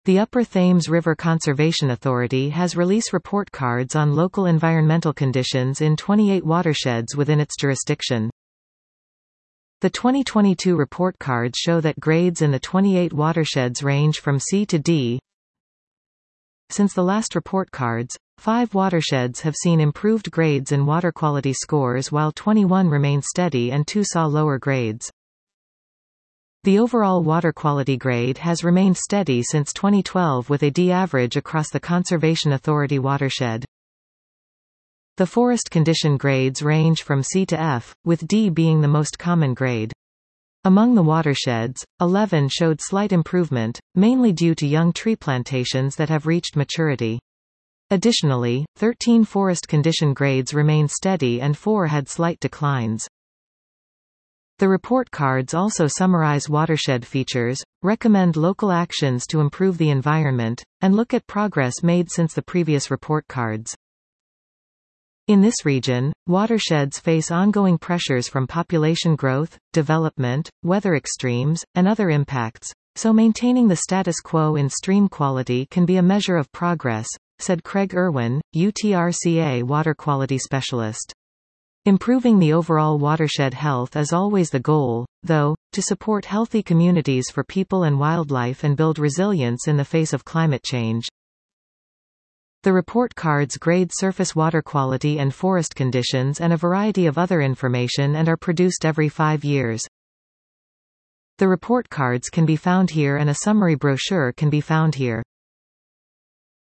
The Upper Thames River Conservation Authority has released report cards on local environmental conditions in 28 watersheds within its jurisdiction. The 2022 report cards show that grades in the 28 watersheds range from C to D. Since the last report cards, 5 watersheds have seen improved grades in water quality scores while 21 remain steady and 2 saw lower grades. The overall water quality grade has remained steady since 2012 with a D average across the Conservation Authority watershed. The forest condition grades range from C to F, with D being the most common grade. Among the watersheds, 11 showed slight improvement, mainly due to young tree plantations that have reached maturity. Additionally, 13 forest condition grades remained steady and 4 had slight declines. The report cards also summarize watershed features, recommend local actions to improve the environment, and look at progress made since the previous report cards. In this region, watersheds face ongoing pressures from population growth, development, weather extremes, and other impacts, so maintaining the status quo in stream quality can be a measure of progress, said Craig Irwin, UTRCA water quality specialist. Improving the overall watershed health is always the goal, though, to support healthy communities for people and wildlife and build resilience in the face of climate change. The report cards grade surface water quality and forest conditions and a variety of other information and are produced every 5 years. The report cards can be found here and a summary brochure can be found here.